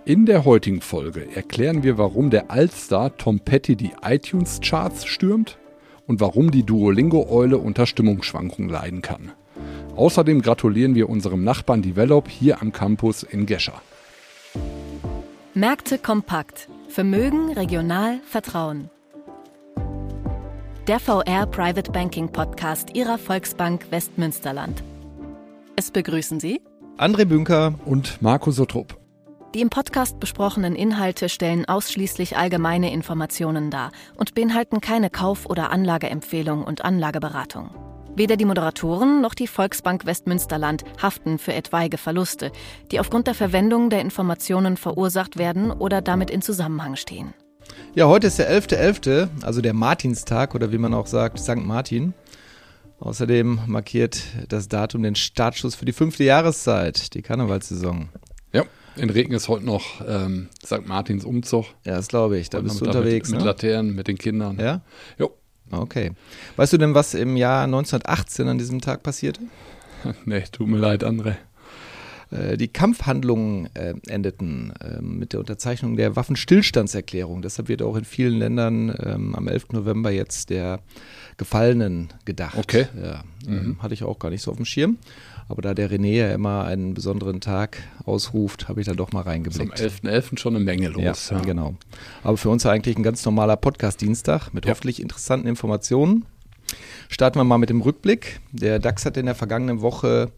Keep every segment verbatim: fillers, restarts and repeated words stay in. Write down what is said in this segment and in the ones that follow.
In der heutigen Folge erklären wir, warum der Allstar Tom Petty die iTunes-Charts stürmt und warum die Duolingo-Eule unter Stimmungsschwankungen leiden kann. Außerdem gratulieren wir unserem Nachbarn Develop hier am Campus in Gescher. Märkte kompakt. Vermögen, regional, Vertrauen. Der V R Private Banking Podcast Ihrer Volksbank Westmünsterland. Es begrüßen Sie André Bünker und Marco Sottrup. Die im Podcast besprochenen Inhalte stellen ausschließlich allgemeine Informationen dar und beinhalten keine Kauf- oder Anlageempfehlung und Anlageberatung. Weder die Moderatoren noch die Volksbank Westmünsterland haften für etwaige Verluste, die aufgrund der Verwendung der Informationen verursacht werden oder damit in Zusammenhang stehen. Ja, heute ist der elfter elfter, also der Martinstag oder wie man auch sagt, Sankt Martin. Außerdem markiert das Datum den Startschuss für die fünfte Jahreszeit, die Karnevalssaison. Ja, in Regen ist heute noch ähm, Sankt Martins Umzug. Ja, das glaube ich, da Und bist du mit, unterwegs. Mit, ne? mit Laternen, mit den Kindern. Ja? Jo. Okay. Weißt du denn, was im Jahr neunzehnhundertachtzehn an diesem Tag passierte? Nee, tut mir leid, André. Die Kampfhandlungen äh, endeten äh, mit der Unterzeichnung der Waffenstillstandserklärung. Deshalb wird auch in vielen Ländern ähm, am elften November jetzt der Gefallenen gedacht. Okay. Ja, Mhm. ähm, hatte ich auch gar nicht so auf dem Schirm. Aber da der René ja immer einen besonderen Tag ausruft, habe ich da doch mal Ist am reingeblickt. elfter elfter schon eine Menge los. Ja, genau. Aber für uns eigentlich ein ganz normaler Podcast-Dienstag mit Ja. hoffentlich interessanten Informationen. Starten wir mal mit dem Rückblick. Der DAX hat in der vergangenen Woche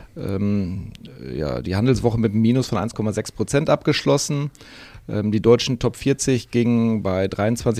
ähm, ja, die Handelswoche mit einem Minus von eins Komma sechs Prozent abgeschlossen. Ähm, die deutschen Top vierzig gingen bei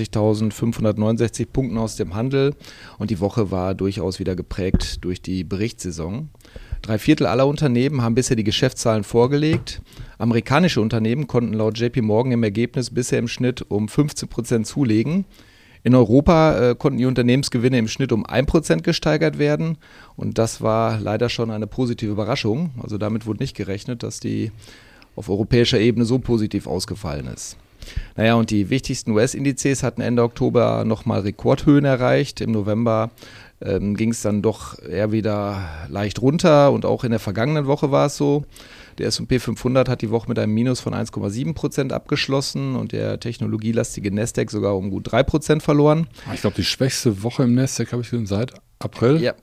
dreiundzwanzigtausendfünfhundertneunundsechzig Punkten aus dem Handel und die Woche war durchaus wieder geprägt durch die Berichtssaison. Drei Viertel aller Unternehmen haben bisher die Geschäftszahlen vorgelegt. Amerikanische Unternehmen konnten laut J P Morgan im Ergebnis bisher im Schnitt um fünfzehn Prozent zulegen. In Europa äh, konnten die Unternehmensgewinne im Schnitt um ein Prozent gesteigert werden und das war leider schon eine positive Überraschung. Also damit wurde nicht gerechnet, dass die auf europäischer Ebene so positiv ausgefallen ist. Naja, und die wichtigsten U S-Indizes hatten Ende Oktober nochmal Rekordhöhen erreicht. Im November ähm, ging es dann doch eher wieder leicht runter und auch in der vergangenen Woche war es so. Der S und P fünfhundert hat die Woche mit einem Minus von eins Komma sieben Prozent abgeschlossen und der technologielastige Nasdaq sogar um gut drei Prozent verloren. Ich glaube, die schwächste Woche im Nasdaq habe ich gesehen seit April. Ja,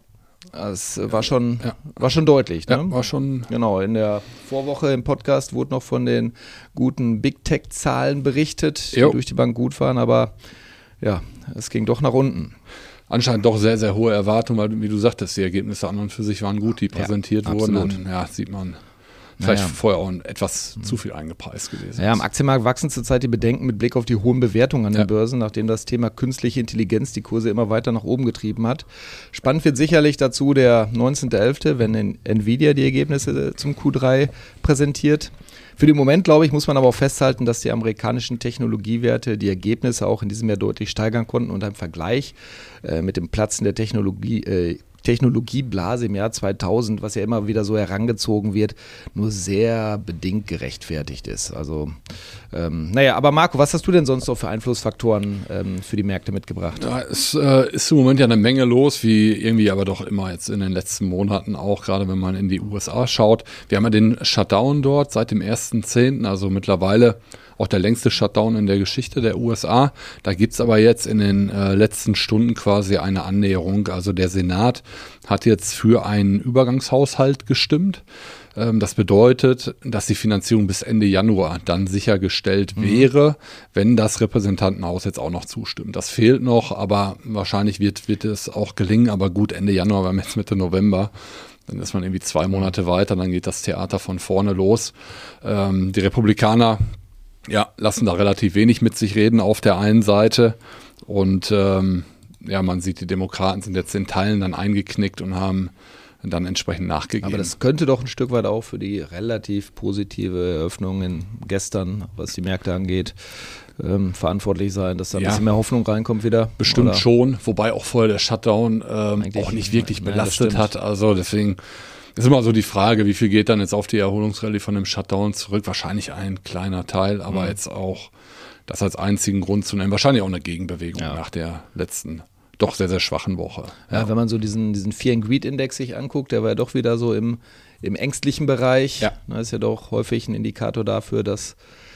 es war schon, Ja. war schon deutlich. Ne? Ja, war schon. Genau, in der Vorwoche im Podcast wurde noch von den guten Big Tech-Zahlen berichtet, die Jo. durch die Bank gut waren, aber ja, es ging doch nach unten. Anscheinend doch sehr, sehr hohe Erwartungen, weil, wie du sagtest, die Ergebnisse an und für sich waren gut, die präsentiert Ja, wurden. absolut. Dann, ja, sieht man, vielleicht Naja. vorher auch etwas zu viel eingepreist gewesen. Ja, am ist. Aktienmarkt wachsen zurzeit die Bedenken mit Blick auf die hohen Bewertungen an den Ja. Börsen, nachdem das Thema künstliche Intelligenz die Kurse immer weiter nach oben getrieben hat. Spannend wird sicherlich dazu der neunzehnter elfter, wenn Nvidia die Ergebnisse zum Q drei präsentiert. Für den Moment, glaube ich, muss man aber auch festhalten, dass die amerikanischen Technologiewerte die Ergebnisse auch in diesem Jahr deutlich steigern konnten und im Vergleich äh, mit dem Platzen der Technologie äh, Technologieblase im Jahr zweitausend, was ja immer wieder so herangezogen wird, nur sehr bedingt gerechtfertigt ist. Also, ähm, naja, aber Marco, was hast du denn sonst noch für Einflussfaktoren ähm, für die Märkte mitgebracht? Da ist, äh, ist im Moment ja eine Menge los, wie irgendwie aber doch immer jetzt in den letzten Monaten auch, gerade wenn man in die U S A schaut. Wir haben ja den Shutdown dort seit dem ersten zehnten, also mittlerweile auch der längste Shutdown in der Geschichte der U S A. Da gibt's aber jetzt in den äh, letzten Stunden quasi eine Annäherung. Also der Senat hat jetzt für einen Übergangshaushalt gestimmt. Ähm, das bedeutet, dass die Finanzierung bis Ende Januar dann sichergestellt mhm. wäre, wenn das Repräsentantenhaus jetzt auch noch zustimmt. Das fehlt noch, aber wahrscheinlich wird, wird es auch gelingen. Aber gut, Ende Januar, wir haben jetzt Mitte November. Dann ist man irgendwie zwei Monate weiter, dann geht das Theater von vorne los. Ähm, die Republikaner Ja, lassen da relativ wenig mit sich reden auf der einen Seite und ähm, ja, man sieht, die Demokraten sind jetzt in Teilen dann eingeknickt und haben dann entsprechend nachgegeben. Aber das könnte doch ein Stück weit auch für die relativ positive Eröffnung in gestern, was die Märkte angeht, ähm, verantwortlich sein, dass da ein Ja. bisschen mehr Hoffnung reinkommt wieder. Bestimmt Oder? schon, wobei auch vorher der Shutdown ähm, Eigentlich auch nicht wirklich nein, das belastet stimmt. hat. Also deswegen ist immer so die Frage, wie viel geht dann jetzt auf die Erholungsrallye von dem Shutdown zurück? Wahrscheinlich ein kleiner Teil, aber Mhm. jetzt auch das als einzigen Grund zu nennen. Wahrscheinlich auch eine Gegenbewegung Ja. nach der letzten doch sehr, sehr schwachen Woche. Ja, wenn man so diesen, diesen Fear and Greed Index sich anguckt, der war ja doch wieder so im, im ängstlichen Bereich. Ja. Das ist ja doch häufig ein Indikator dafür, dass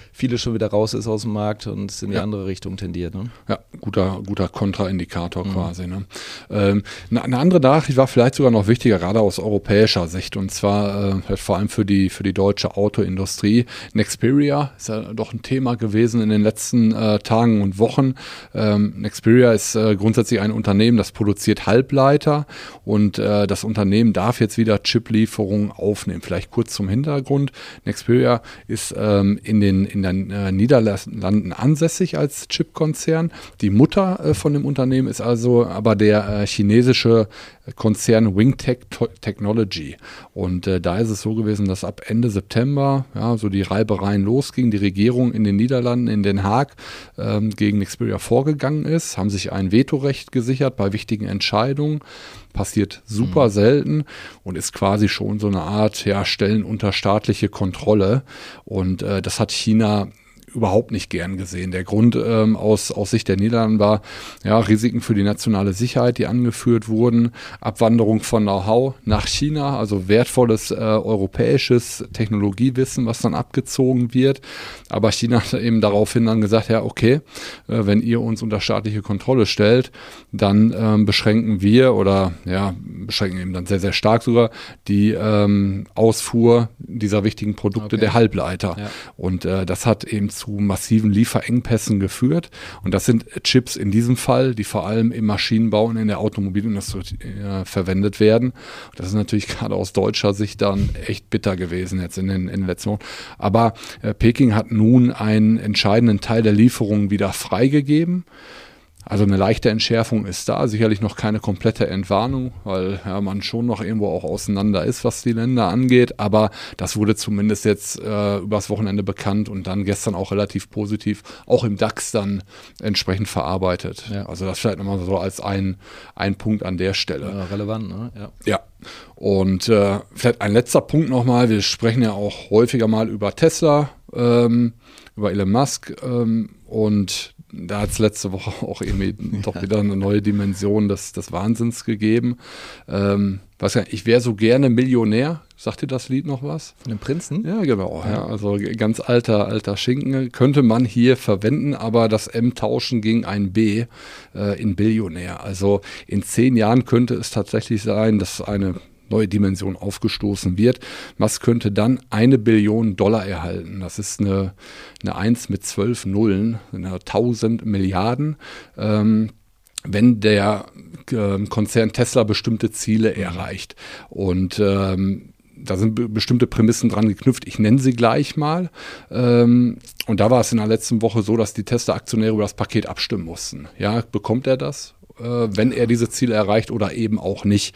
viele schon wieder raus ist aus dem Markt und es in die ja. andere Richtung tendiert. Ne? Ja, guter, guter Kontraindikator mhm. quasi. Ne? Ähm, eine, eine andere Nachricht war vielleicht sogar noch wichtiger, gerade aus europäischer Sicht, und zwar äh, vor allem für die, für die deutsche Autoindustrie. Nexperia ist ja doch ein Thema gewesen in den letzten äh, Tagen und Wochen. Ähm, Nexperia ist äh, grundsätzlich ein Unternehmen, das produziert Halbleiter, und äh, das Unternehmen darf jetzt wieder Chiplieferungen aufnehmen. Vielleicht kurz zum Hintergrund. Nexperia ist ähm, in den in den äh, Niederlanden ansässig als Chipkonzern. Die Mutter äh, von dem Unternehmen ist also aber der äh, chinesische Konzern Wingtech Technology. Und äh, da ist es so gewesen, dass ab Ende September ja, so die Reibereien losgingen. Die Regierung in den Niederlanden, in Den Haag, ähm, gegen Nexperia vorgegangen ist, haben sich ein Vetorecht gesichert bei wichtigen Entscheidungen. Passiert super mhm. selten und ist quasi schon so eine Art ja, Stellen unter staatliche Kontrolle. Und äh, das hat China überhaupt nicht gern gesehen. Der Grund ähm, aus, aus Sicht der Niederlande war ja, Risiken für die nationale Sicherheit, die angeführt wurden, Abwanderung von Know-how nach China, also wertvolles äh, europäisches Technologiewissen, was dann abgezogen wird. Aber China hat eben daraufhin dann gesagt, ja okay, äh, wenn ihr uns unter staatliche Kontrolle stellt, dann ähm, beschränken wir oder ja, beschränken eben dann sehr, sehr stark sogar die ähm, Ausfuhr dieser wichtigen Produkte okay. der Halbleiter. Ja. Und äh, das hat eben zu massiven Lieferengpässen geführt. Und das sind Chips in diesem Fall, die vor allem im Maschinenbau und in der Automobilindustrie äh, verwendet werden. Das ist natürlich gerade aus deutscher Sicht dann echt bitter gewesen jetzt in den, in den letzten Wochen. Aber äh, Peking hat nun einen entscheidenden Teil der Lieferungen wieder freigegeben. Also eine leichte Entschärfung ist da, sicherlich noch keine komplette Entwarnung, weil ja, man schon noch irgendwo auch auseinander ist, was die Länder angeht, aber das wurde zumindest jetzt äh, übers Wochenende bekannt und dann gestern auch relativ positiv, auch im DAX dann entsprechend verarbeitet. Ja. Also das vielleicht nochmal so als ein, ein Punkt an der Stelle. Ja, relevant, ne? Ja. Ja. Und äh, vielleicht ein letzter Punkt nochmal, wir sprechen ja auch häufiger mal über Tesla, ähm, über Elon Musk ähm, und da hat es letzte Woche auch irgendwie doch wieder eine neue Dimension des, des Wahnsinns gegeben. Ähm, weiß ja, ich wäre so gerne Millionär. Sagt dir das Lied noch was? Von dem Prinzen? Ja, genau. Ja. Ja, also ganz alter, alter Schinken. Könnte man hier verwenden, aber das M tauschen gegen ein B äh, in Billionär. Also in zehn Jahren könnte es tatsächlich sein, dass eine neue Dimension aufgestoßen wird. Musk könnte dann eine Billion Dollar erhalten. Das ist eine, eine eins mit zwölf Nullen, eine tausend Milliarden. Ähm, wenn der äh, Konzern Tesla bestimmte Ziele erreicht. Und ähm, da sind be- bestimmte Prämissen dran geknüpft. Ich nenne sie gleich mal. Ähm, und da war es in der letzten Woche so, dass die Tesla-Aktionäre über das Paket abstimmen mussten. Ja, bekommt er das, äh, wenn er diese Ziele erreicht oder eben auch nicht?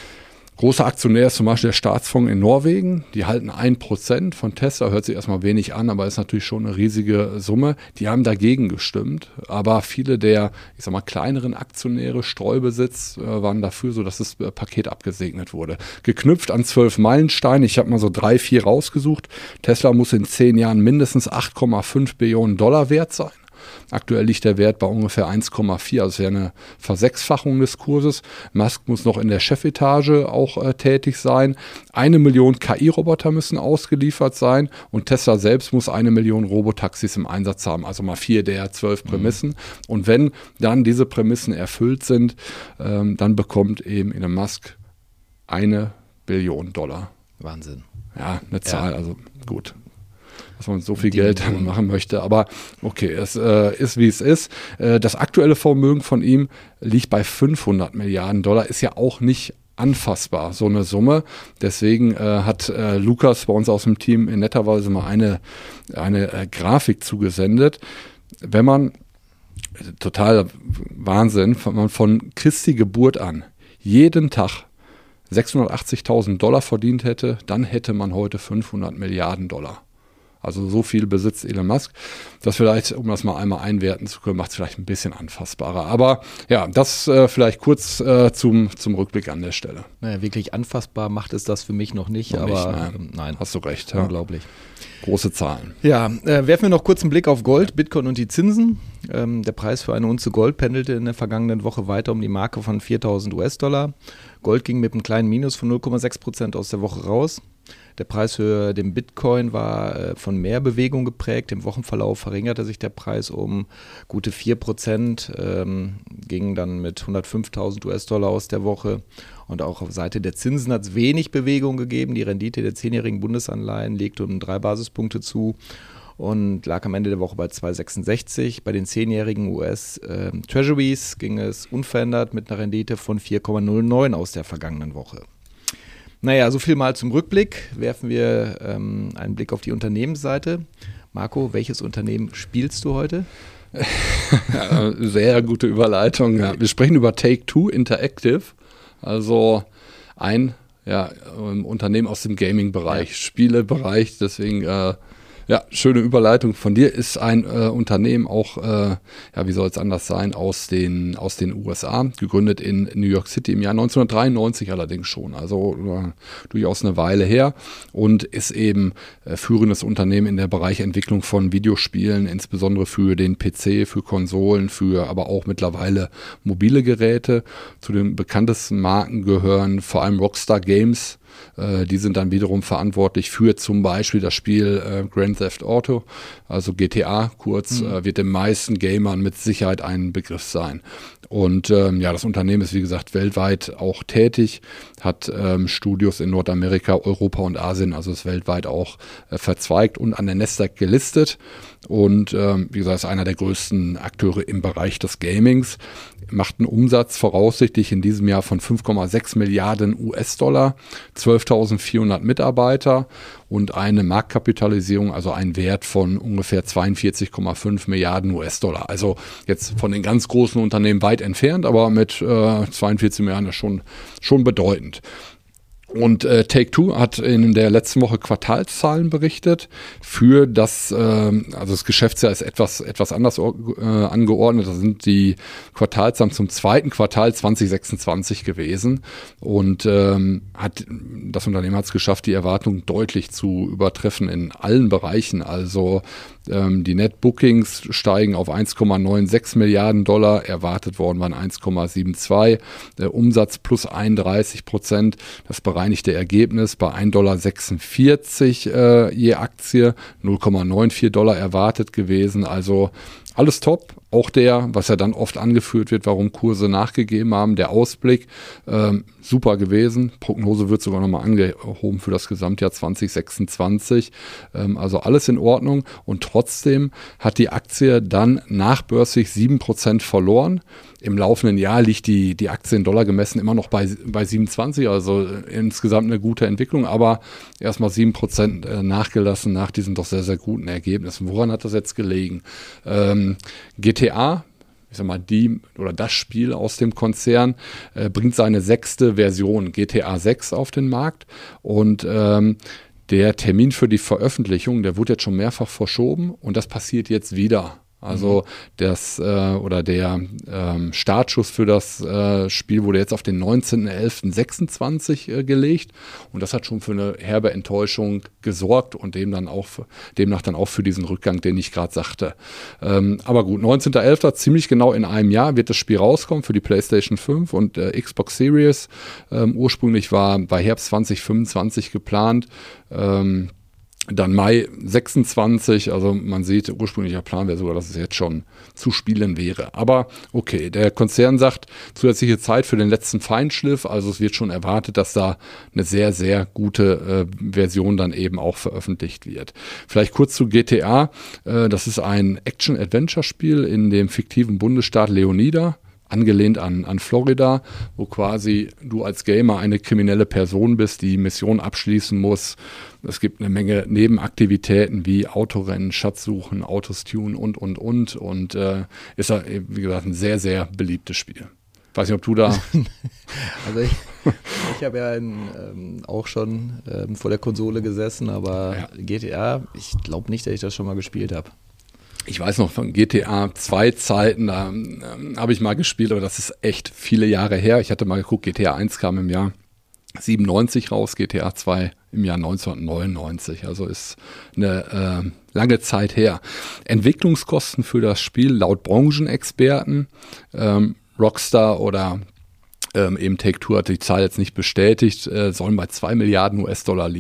Großer Aktionär ist zum Beispiel der Staatsfonds in Norwegen. Die halten ein Prozent von Tesla, hört sich erstmal wenig an, aber ist natürlich schon eine riesige Summe. Die haben dagegen gestimmt, aber viele der, ich sag mal, kleineren Aktionäre, Streubesitz, äh, waren dafür, so dass das Paket abgesegnet wurde. Geknüpft an zwölf Meilensteine, ich habe mal so drei, vier rausgesucht. Tesla muss in zehn Jahren mindestens acht Komma fünf Billionen Dollar wert sein. Aktuell liegt der Wert bei ungefähr eins Komma vier, also wäre eine Versechsfachung des Kurses. Musk muss noch in der Chefetage auch äh, tätig sein. Eine Million K I-Roboter müssen ausgeliefert sein und Tesla selbst muss eine Million Robotaxis im Einsatz haben. Also mal vier der zwölf Prämissen. Mhm. Und wenn dann diese Prämissen erfüllt sind, ähm, dann bekommt eben Elon Musk eine Billion Dollar. Wahnsinn. Ja, eine Zahl, ja. Also gut. Dass man so viel Die Geld damit machen möchte. Aber okay, es äh, ist, wie es ist. Äh, das aktuelle Vermögen von ihm liegt bei fünfhundert Milliarden Dollar. Ist ja auch nicht anfassbar, so eine Summe. Deswegen äh, hat äh, Lukas bei uns aus dem Team in netter Weise mal eine, eine äh, Grafik zugesendet. Wenn man, total Wahnsinn, wenn man von Christi Geburt an jeden Tag sechshundertachtzigtausend Dollar verdient hätte, dann hätte man heute fünfhundert Milliarden Dollar. Also so viel besitzt Elon Musk. Das vielleicht, um das mal einmal einwerten zu können, macht es vielleicht ein bisschen anfassbarer. Aber ja, das äh, vielleicht kurz äh, zum, zum Rückblick an der Stelle. Naja, wirklich anfassbar macht es das für mich noch nicht. Noch aber nicht, nein. Ähm, nein, hast du recht. Unglaublich. Ja. Große Zahlen. Ja, äh, werfen wir noch kurz einen Blick auf Gold, Bitcoin und die Zinsen. Ähm, der Preis für eine Unze Gold pendelte in der vergangenen Woche weiter um die Marke von viertausend US-Dollar. Gold ging mit einem kleinen Minus von null Komma sechs Prozent aus der Woche raus. Der Preis für den Bitcoin war äh, von mehr Bewegung geprägt. Im Wochenverlauf verringerte sich der Preis um gute vier Prozent, ähm, ging dann mit hundertfünftausend US-Dollar aus der Woche. Und auch auf Seite der Zinsen hat es wenig Bewegung gegeben. Die Rendite der zehnjährigen Bundesanleihen legte um drei Basispunkte zu und lag am Ende der Woche bei zwei Komma sechsundsechzig. Bei den zehnjährigen U S-Treasuries äh, ging es unverändert mit einer Rendite von vier Komma null neun aus der vergangenen Woche. Naja, so viel mal zum Rückblick. Werfen wir ähm, einen Blick auf die Unternehmensseite. Marco, welches Unternehmen spielst du heute? Ja, sehr gute Überleitung. Ja. Wir sprechen über Take-Two Interactive, also ein ja, Unternehmen aus dem Gaming-Bereich, ja. Spielebereich, deswegen äh, ja, schöne Überleitung von dir. Ist ein äh, Unternehmen auch, äh, ja, wie soll es anders sein, aus den, aus den U S A, gegründet in New York City im Jahr neunzehnhundertdreiundneunzig allerdings schon, also äh, durchaus eine Weile her und ist eben äh, führendes Unternehmen in der Bereich Entwicklung von Videospielen, insbesondere für den P C, für Konsolen, für aber auch mittlerweile mobile Geräte. Zu den bekanntesten Marken gehören vor allem Rockstar Games. Die sind dann wiederum verantwortlich für zum Beispiel das Spiel äh, Grand Theft Auto, also G T A kurz, mhm. äh, wird den meisten Gamern mit Sicherheit ein Begriff sein. Und ähm, ja, das Unternehmen ist wie gesagt weltweit auch tätig, hat ähm, Studios in Nordamerika, Europa und Asien, also ist weltweit auch äh, verzweigt und an der Nasdaq gelistet. Und ähm, wie gesagt, ist einer der größten Akteure im Bereich des Gamings, macht einen Umsatz voraussichtlich in diesem Jahr von fünf Komma sechs Milliarden U S-Dollar, zwölftausendvierhundert Mitarbeiter und eine Marktkapitalisierung, also ein Wert von ungefähr zweiundvierzig Komma fünf Milliarden U S-Dollar. Also jetzt von den ganz großen Unternehmen weit entfernt, aber mit äh, zweiundvierzig Milliarden ist schon, schon bedeutend. Und äh, Take-Two hat in der letzten Woche Quartalszahlen berichtet für das, äh, also das Geschäftsjahr ist etwas etwas anders äh, angeordnet. Das sind die Quartalszahlen zum zweiten Quartal zwanzig sechsundzwanzig gewesen und ähm, hat das Unternehmen hat es geschafft, die Erwartungen deutlich zu übertreffen in allen Bereichen. Also ähm, die Net Bookings steigen auf eins Komma sechsundneunzig Milliarden Dollar, erwartet worden waren eins Komma zweiundsiebzig, der Umsatz plus einunddreißig Prozent, das bereinigte Ergebnis bei ein Komma sechsundvierzig Dollar äh, je Aktie, null Komma vierundneunzig Dollar erwartet gewesen, also alles top. Auch der, was ja dann oft angeführt wird, warum Kurse nachgegeben haben, der Ausblick, ähm, super gewesen. Prognose wird sogar nochmal angehoben für das Gesamtjahr zwanzig sechsundzwanzig. Ähm, also alles in Ordnung. Und trotzdem hat die Aktie dann nachbörslich sieben Prozent verloren. Im laufenden Jahr liegt die, die Aktie in Dollar gemessen immer noch bei, bei siebenundzwanzig, also insgesamt eine gute Entwicklung, aber erstmal sieben Prozent nachgelassen nach diesen doch sehr, sehr guten Ergebnissen. Woran hat das jetzt gelegen? Ähm, G T A, ich sag mal, die oder das Spiel aus dem Konzern äh, bringt seine sechste Version G T A sechs auf den Markt und ähm, der Termin für die Veröffentlichung, der wurde jetzt schon mehrfach verschoben und das passiert jetzt wieder. Also das äh, oder der ähm, Startschuss für das äh, Spiel wurde jetzt auf den neunzehnten elften sechsundzwanzig äh, gelegt und das hat schon für eine herbe Enttäuschung gesorgt und dem dann auch für, demnach dann auch für diesen Rückgang, den ich gerade sagte. Ähm, aber gut, neunzehnten elften ziemlich genau in einem Jahr wird das Spiel rauskommen für die PlayStation fünf und äh, Xbox Series. Ähm, ursprünglich war bei Herbst zwanzig fünfundzwanzig geplant. Ähm, Dann Mai sechsundzwanzig, also man sieht, ursprünglicher Plan wäre sogar, dass es jetzt schon zu spielen wäre. Aber okay, der Konzern sagt, zusätzliche Zeit für den letzten Feinschliff, also es wird schon erwartet, dass da eine sehr, sehr gute äh, Version dann eben auch veröffentlicht wird. Vielleicht kurz zu G T A, äh, das ist ein Action-Adventure-Spiel in dem fiktiven Bundesstaat Leonida, angelehnt an, an Florida, wo quasi du als Gamer eine kriminelle Person bist, die Mission abschließen muss. Es gibt eine Menge Nebenaktivitäten wie Autorennen, Schatzsuchen, Autos tunen und, und, und. Und äh, ist ja, wie gesagt, ein sehr, sehr beliebtes Spiel. Weiß nicht, ob du da... Also ich, ich habe ja in, ähm, auch schon ähm, vor der Konsole gesessen, aber ja. G T A, ich glaube nicht, dass ich das schon mal gespielt habe. Ich weiß noch von G T A zwei Zeiten, da ähm, habe ich mal gespielt, aber das ist echt viele Jahre her. Ich hatte mal geguckt, G T A eins kam im Jahr siebenundneunzig raus, G T A zwei im Jahr neunzehnhundertneunundneunzig. Also ist eine äh, lange Zeit her. Entwicklungskosten für das Spiel laut Branchenexperten, ähm, Rockstar oder ähm, eben Take-Two hat die Zahl jetzt nicht bestätigt, äh, sollen bei zwei Milliarden U S-Dollar liegen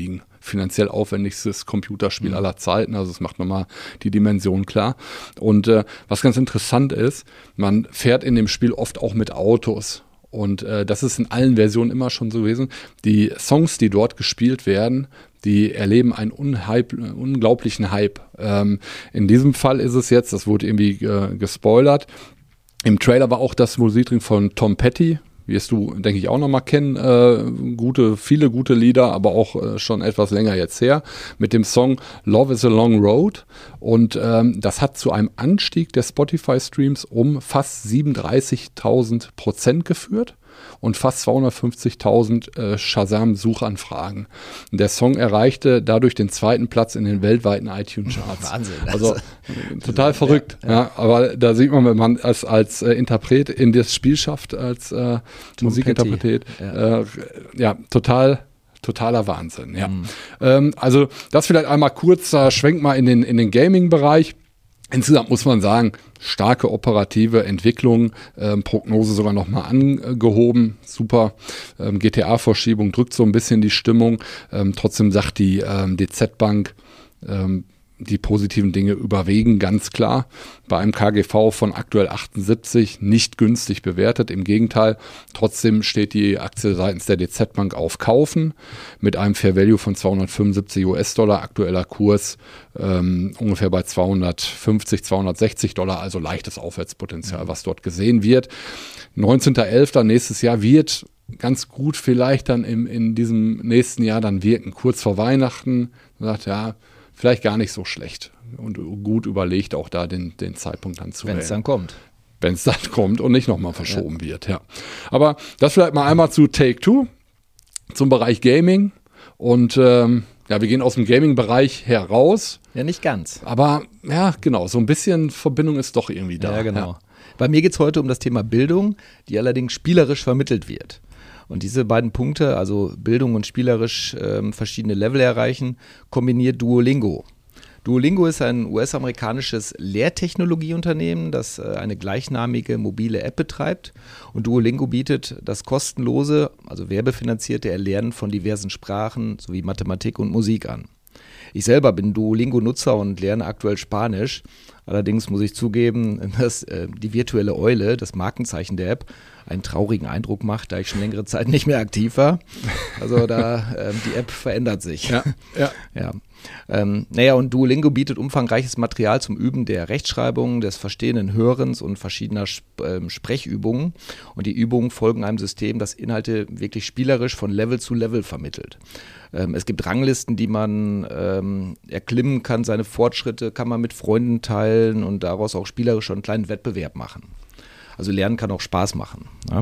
finanziell aufwendigstes Computerspiel mhm. aller Zeiten. Also es macht nochmal die Dimension klar. Und äh, was ganz interessant ist, man fährt in dem Spiel oft auch mit Autos. Und äh, das ist in allen Versionen immer schon so gewesen. Die Songs, die dort gespielt werden, die erleben einen unhype, unglaublichen Hype. Ähm, in diesem Fall ist es jetzt, das wurde irgendwie äh, gespoilert, im Trailer war auch das Musikding von Tom Petty, wirst du, denke ich, auch nochmal kennen, äh, gute, viele gute Lieder, aber auch äh, schon etwas länger jetzt her, mit dem Song Love is a Long Road. Und ähm, das hat zu einem Anstieg der Spotify-Streams um fast siebenunddreißigtausend Prozent geführt und fast zweihundertfünfzigtausend äh, Shazam-Suchanfragen. Der Song erreichte dadurch den zweiten Platz in den weltweiten iTunes-Charts. Wahnsinn. Also äh, total verrückt. Ja, ja. Ja, aber da sieht man, wenn man als, als äh, Interpret in das Spiel schafft, als äh, Musikinterpret, ja. Äh, ja, total totaler Wahnsinn. Ja. Mhm. Ähm, also das vielleicht einmal kurz, da schwenkt mal in den, in den Gaming-Bereich. Insgesamt muss man sagen, starke operative Entwicklung, ähm, Prognose sogar nochmal angehoben, super. Ähm, G T A-Verschiebung drückt so ein bisschen die Stimmung. Ähm, trotzdem sagt die ähm, D Z-Bank, ähm, die positiven Dinge überwiegen, ganz klar. Bei einem K G V von aktuell achtundsiebzig nicht günstig bewertet. Im Gegenteil, trotzdem steht die Aktie seitens der D Z-Bank auf Kaufen mit einem Fair Value von zweihundertfünfundsiebzig US-Dollar. Aktueller Kurs ähm, ungefähr bei zweihundertfünfzig, zweihundertsechzig Dollar, also leichtes Aufwärtspotenzial, was dort gesehen wird. neunzehnter elfter nächstes Jahr wird ganz gut vielleicht dann im, in diesem nächsten Jahr dann wirken. Kurz vor Weihnachten, sagt ja, vielleicht gar nicht so schlecht und gut überlegt, auch da den, den Zeitpunkt dann zu wählen. Wenn es dann kommt. Wenn es dann kommt und nicht nochmal verschoben ja. wird, ja. Aber das vielleicht mal einmal zu Take-Two, zum Bereich Gaming. Und ähm, ja, wir gehen aus dem Gaming-Bereich heraus. Ja, nicht ganz. Aber ja, genau, so ein bisschen Verbindung ist doch irgendwie da. Ja, genau. Ja. Bei mir geht es heute um das Thema Bildung, die allerdings spielerisch vermittelt wird. Und diese beiden Punkte, also Bildung und spielerisch ähm, verschiedene Level erreichen, kombiniert Duolingo. Duolingo ist ein U S-amerikanisches Lehrtechnologieunternehmen, das äh, eine gleichnamige mobile App betreibt. Und Duolingo bietet das kostenlose, also werbefinanzierte Erlernen von diversen Sprachen sowie Mathematik und Musik an. Ich selber bin Duolingo-Nutzer und lerne aktuell Spanisch. Allerdings muss ich zugeben, dass äh, die virtuelle Eule, das Markenzeichen der App, einen traurigen Eindruck macht, da ich schon längere Zeit nicht mehr aktiv war. Also da, äh, die App verändert sich. Ja, ja. ja. Ähm, naja, und Duolingo bietet umfangreiches Material zum Üben der Rechtschreibung, des verstehenden Hörens und verschiedener Sp- ähm, Sprechübungen. Und die Übungen folgen einem System, das Inhalte wirklich spielerisch von Level zu Level vermittelt. Ähm, es gibt Ranglisten, die man ähm, erklimmen kann, seine Fortschritte kann man mit Freunden teilen und daraus auch spielerisch einen kleinen Wettbewerb machen. Also Lernen kann auch Spaß machen. Ja?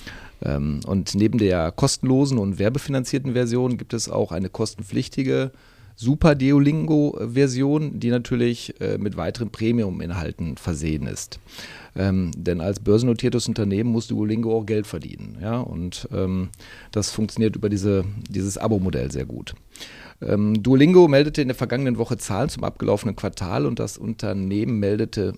Ähm, und neben der kostenlosen und werbefinanzierten Version gibt es auch eine kostenpflichtige Super Duolingo-Version, die natürlich äh, mit weiteren Premium-Inhalten versehen ist. Ähm, denn als börsennotiertes Unternehmen muss Duolingo auch Geld verdienen. Ja? Und ähm, das funktioniert über diese, dieses Abo-Modell sehr gut. Ähm, Duolingo meldete in der vergangenen Woche Zahlen zum abgelaufenen Quartal und das Unternehmen meldete,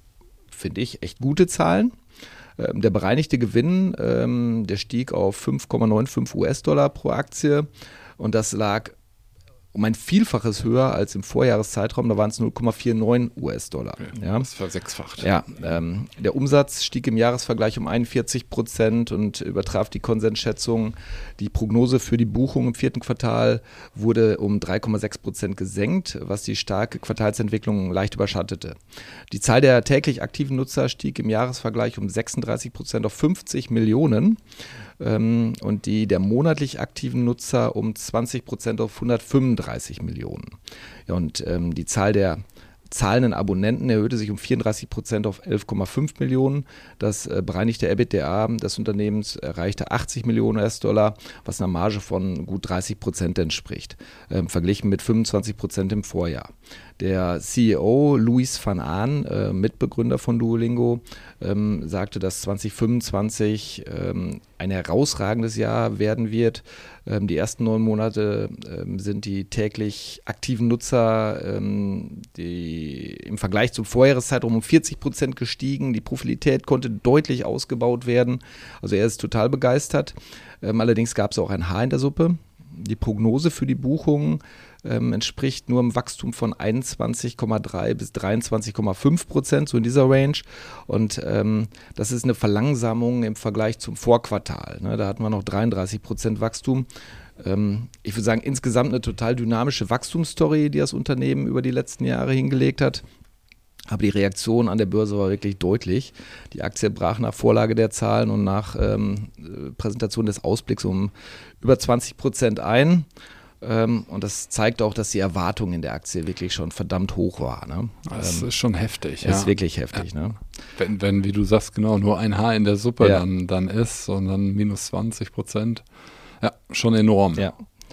finde ich, echt gute Zahlen. Ähm, der bereinigte Gewinn, ähm, der stieg auf fünf Komma fünfundneunzig US-Dollar pro Aktie und das lag um ein Vielfaches höher als im Vorjahreszeitraum, da waren es null Komma neunundvierzig US-Dollar. Okay, ja. Das versechsfacht. Ja, ähm, der Umsatz stieg im Jahresvergleich um einundvierzig Prozent und übertraf die Konsensschätzung. Die Prognose für die Buchung im vierten Quartal wurde um drei Komma sechs Prozent gesenkt, was die starke Quartalsentwicklung leicht überschattete. Die Zahl der täglich aktiven Nutzer stieg im Jahresvergleich um sechsunddreißig Prozent auf fünfzig Millionen. Und die der monatlich aktiven Nutzer um zwanzig Prozent auf hundertfünfunddreißig Millionen. Ja, und ähm, die Zahl der zahlenden Abonnenten erhöhte sich um vierunddreißig Prozent auf elf Komma fünf Millionen. Das äh, bereinigte EBITDA des Unternehmens erreichte achtzig Millionen U S-Dollar, was einer Marge von gut dreißig Prozent entspricht, äh, verglichen mit fünfundzwanzig Prozent im Vorjahr. Der C E O Luis van Aan, äh, Mitbegründer von Duolingo, ähm, sagte, dass zwanzig fünfundzwanzig ähm, ein herausragendes Jahr werden wird. Ähm, die ersten neun Monate ähm, sind die täglich aktiven Nutzer ähm, die im Vergleich zum Vorjahreszeitraum um vierzig Prozent gestiegen. Die Profilität konnte deutlich ausgebaut werden. Also er ist total begeistert. Ähm, allerdings gab es auch ein Haar in der Suppe. die Prognose für die Buchungen ähm, entspricht nur einem Wachstum von einundzwanzig Komma drei bis dreiundzwanzig Komma fünf Prozent, so in dieser Range. Und ähm, das ist eine Verlangsamung im Vergleich zum Vorquartal. Ne? Da hatten wir noch dreiunddreißig Prozent Wachstum. Ähm, ich würde sagen, insgesamt eine total dynamische Wachstumsstory, die das Unternehmen über die letzten Jahre hingelegt hat. Aber die Reaktion an der Börse war wirklich deutlich. Die Aktie brach nach Vorlage der Zahlen und nach ähm, Präsentation des Ausblicks um über zwanzig Prozent ein. Ähm, und das zeigt auch, dass die Erwartung in der Aktie wirklich schon verdammt hoch war. Ne? Das ähm, ist schon heftig. Das ja. ist wirklich heftig. Ja. Ne? Wenn, wenn, wie du sagst, genau, nur ein Haar in der Suppe ja. dann, dann ist und dann minus zwanzig Prozent. Ja, schon enorm. Ja.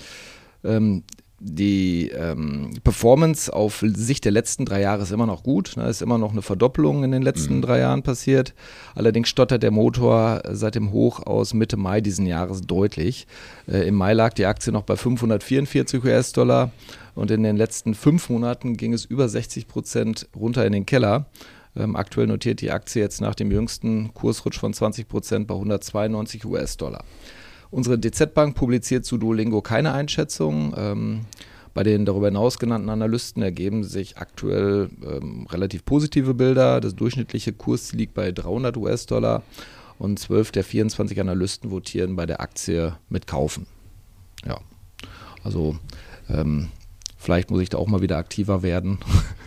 Ähm, Die ähm, Performance auf Sicht der letzten drei Jahre ist immer noch gut. Ne? Ist immer noch eine Verdoppelung in den letzten mhm. drei Jahren passiert. Allerdings stottert der Motor seit dem Hoch aus Mitte Mai diesen Jahres deutlich. Äh, Im Mai lag die Aktie noch bei fünfhundertvierundvierzig US-Dollar und in den letzten fünf Monaten ging es über sechzig Prozent runter in den Keller. Ähm, aktuell notiert die Aktie jetzt nach dem jüngsten Kursrutsch von zwanzig Prozent bei hundertzweiundneunzig US-Dollar. Unsere D Z Bank publiziert zu Duolingo keine Einschätzung. Ähm, bei den darüber hinaus genannten Analysten ergeben sich aktuell ähm, relativ positive Bilder. Das durchschnittliche Kursziel liegt bei dreihundert US-Dollar und zwölf der vierundzwanzig Analysten votieren bei der Aktie mit Kaufen. Ja, also ähm, vielleicht muss ich da auch mal wieder aktiver werden.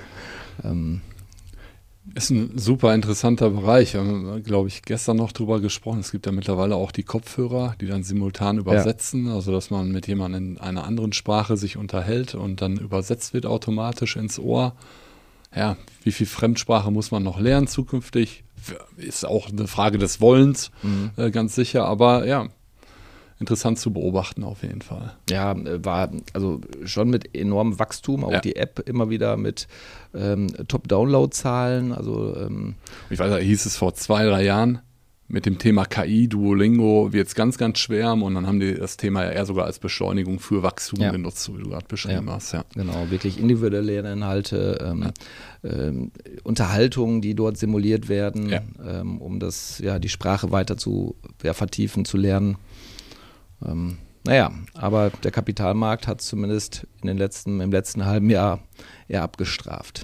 ähm, Ist ein super interessanter Bereich. Wir haben, glaube ich, gestern noch drüber gesprochen. Es gibt ja mittlerweile auch die Kopfhörer, die dann simultan übersetzen. Ja. Also, dass man mit jemandem in einer anderen Sprache sich unterhält und dann übersetzt wird automatisch ins Ohr. Ja, wie viel Fremdsprache muss man noch lernen zukünftig? Ist auch eine Frage des Wollens, mhm. äh, ganz sicher. Aber ja, interessant zu beobachten auf jeden Fall. Ja, war also schon mit enormem Wachstum, auch ja. die App immer wieder mit ähm, Top-Download-Zahlen. Also, ähm ich weiß, da hieß es vor zwei, drei Jahren, mit dem Thema K I, Duolingo wird es ganz, ganz schwer und dann haben die das Thema ja eher sogar als Beschleunigung für Wachstum ja. genutzt, so wie du gerade beschrieben ja. hast. Ja. Genau, wirklich individuelle Inhalte, ähm, ja. ähm, Unterhaltungen, die dort simuliert werden, ja. ähm, um das, ja, die Sprache weiter zu ja, vertiefen, zu lernen. Ähm, naja, aber der Kapitalmarkt hat zumindest in den letzten, im letzten halben Jahr eher abgestraft.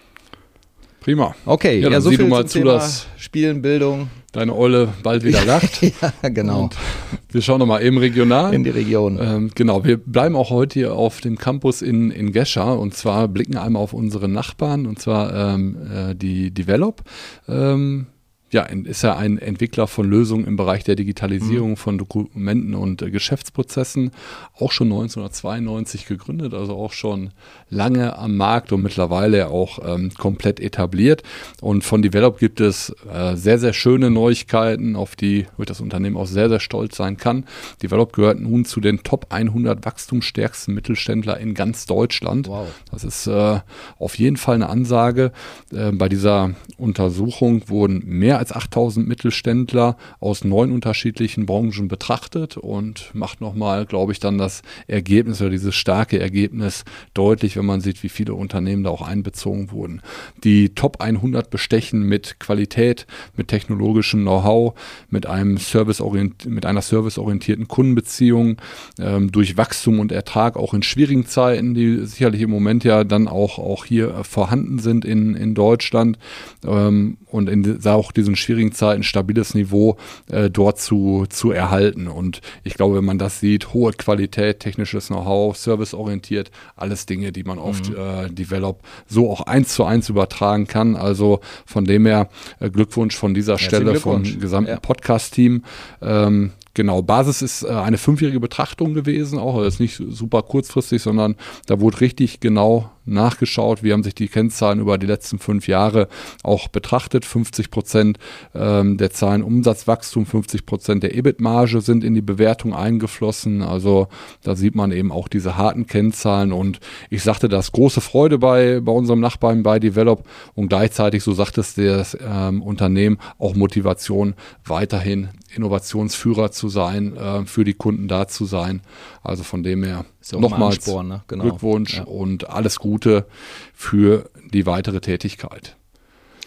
Prima. Okay, ja, ja, so sieh viel du mal zum zu, Thema dass Spielen, Bildung. Deine Olle bald wieder lacht. Ja, genau. Und wir schauen nochmal eben regional. In die Region. Ähm, genau, wir bleiben auch heute hier auf dem Campus in, in Gescher und zwar blicken einmal auf unsere Nachbarn und zwar ähm, äh, die Develop. Ähm, Ja, ist ja ein Entwickler von Lösungen im Bereich der Digitalisierung mhm. von Dokumenten und äh, Geschäftsprozessen, auch schon neunzehnhundertzweiundneunzig gegründet, also auch schon lange am Markt und mittlerweile auch ähm, komplett etabliert. Und von Develop gibt es äh, sehr, sehr schöne Neuigkeiten, auf die das Unternehmen auch sehr, sehr stolz sein kann. Develop gehört nun zu den Top hundert wachstumsstärksten Mittelständler in ganz Deutschland. Wow. Das ist äh, auf jeden Fall eine Ansage. Äh, bei dieser Untersuchung wurden mehr als als achttausend Mittelständler aus neun unterschiedlichen Branchen betrachtet und macht nochmal, glaube ich, dann das Ergebnis oder dieses starke Ergebnis deutlich, wenn man sieht, wie viele Unternehmen da auch einbezogen wurden. Die Top hundert bestechen mit Qualität, mit technologischem Know-how, mit einem Serviceorient- mit einer serviceorientierten Kundenbeziehung, ähm, durch Wachstum und Ertrag auch in schwierigen Zeiten, die sicherlich im Moment ja dann auch, auch hier äh, vorhanden sind in, in Deutschland ähm, und in auch diesen schwierigen Zeiten stabiles Niveau äh, dort zu, zu erhalten. Und ich glaube, wenn man das sieht, hohe Qualität, technisches Know-how, serviceorientiert, alles Dinge, die man oft mhm. äh, Develop so auch eins zu eins übertragen kann. Also von dem her äh, Glückwunsch von dieser Stelle vom gesamten ja. Podcast-Team. Ähm, Genau, Basis ist äh, eine fünfjährige Betrachtung gewesen, auch also nicht super kurzfristig, sondern da wurde richtig genau nachgeschaut, wie haben sich die Kennzahlen über die letzten fünf Jahre auch betrachtet. fünfzig Prozent ähm, der Zahlen Umsatzwachstum, fünfzig Prozent der E B I T-Marge sind in die Bewertung eingeflossen. Also da sieht man eben auch diese harten Kennzahlen und ich sagte, das große Freude bei, bei unserem Nachbarn bei Develop und gleichzeitig, so sagt es das ähm, Unternehmen, auch Motivation weiterhin Innovationsführer zu sein, äh, für die Kunden da zu sein. Also von dem her nochmals Ansporn, ne? Genau. Glückwunsch ja. und alles Gute für die weitere Tätigkeit.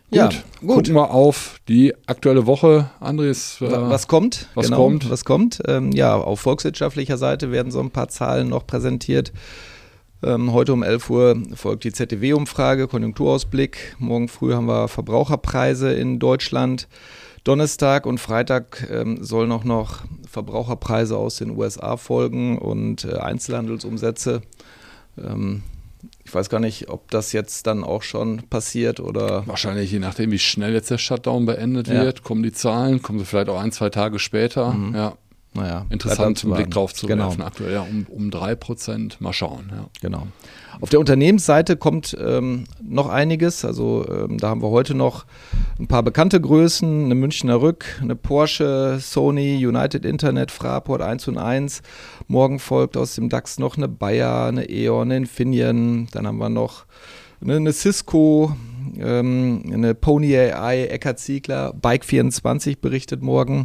Ja, gut. gut. Gucken wir auf die aktuelle Woche. Andres, äh, was kommt? Was genau, kommt? Was kommt? Ähm, ja, auf volkswirtschaftlicher Seite werden so ein paar Zahlen noch präsentiert. Ähm, heute um elf Uhr folgt die Z D W-Umfrage, Konjunkturausblick. Morgen früh haben wir Verbraucherpreise in Deutschland. Donnerstag und Freitag ähm, sollen auch noch Verbraucherpreise aus den U S A folgen und äh, Einzelhandelsumsätze. Ähm, Ich weiß gar nicht, ob das jetzt dann auch schon passiert oder. Wahrscheinlich, je nachdem, wie schnell jetzt der Shutdown beendet ja. wird, kommen die Zahlen, kommen sie vielleicht auch ein, zwei Tage später. Mhm. Ja. Naja, interessant, einen Blick drauf zu genau. werfen. Aktuell ja, um, um drei Prozent. Mal schauen. Ja. Genau. Auf der Unternehmensseite kommt ähm, noch einiges. Also ähm, da haben wir heute noch ein paar bekannte Größen. Eine Münchner Rück, eine Porsche, Sony, United Internet, Fraport eins und eins. Morgen folgt aus dem DAX noch eine Bayer, eine E.ON, eine Infineon. Dann haben wir noch eine, eine Cisco, ähm, eine Pony A I, Eckert Ziegler, Bike vierundzwanzig berichtet morgen.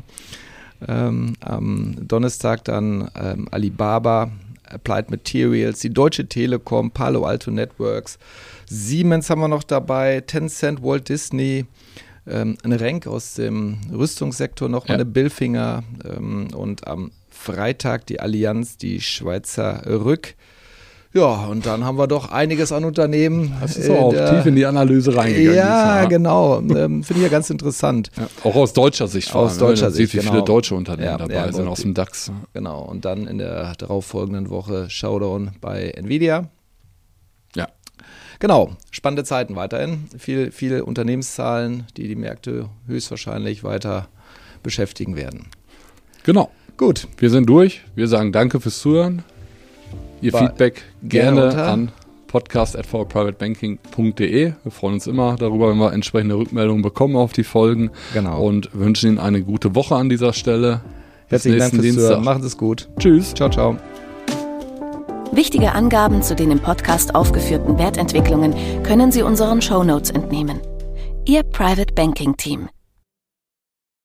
Ähm, am Donnerstag dann ähm, Alibaba, Applied Materials, die Deutsche Telekom, Palo Alto Networks, Siemens haben wir noch dabei, Tencent, Walt Disney, ähm, eine Renk aus dem Rüstungssektor, noch mal ja. eine Bilfinger ähm, und am Freitag die Allianz, die Schweizer Rück. Ja, und dann haben wir doch einiges an Unternehmen. Das ist auch der, tief in die Analyse reingegangen. Ja, ja. genau. Ähm, Finde ich ja ganz interessant. Ja, auch aus deutscher Sicht vor allem. Aus deutscher Sicht, Sicht, wie genau. viele deutsche Unternehmen ja, dabei ja, sind aus dem DAX. Genau, und dann in der darauffolgenden Woche Showdown bei Nvidia. Ja. Genau, spannende Zeiten weiterhin. Viel, viele Unternehmenszahlen, die die Märkte höchstwahrscheinlich weiter beschäftigen werden. Genau. Gut. Wir sind durch. Wir sagen danke fürs Zuhören. Ihr War Feedback gerne, gerne an podcast at v private banking punkt de. Wir freuen uns immer darüber, wenn wir entsprechende Rückmeldungen bekommen auf die Folgen. Genau. Und wünschen Ihnen eine gute Woche an dieser Stelle. Herzlichen Dank fürs Zuhören. Machen Sie es gut. Tschüss. Ciao, ciao. Wichtige Angaben zu den im Podcast aufgeführten Wertentwicklungen können Sie unseren Shownotes entnehmen. Ihr Private Banking Team.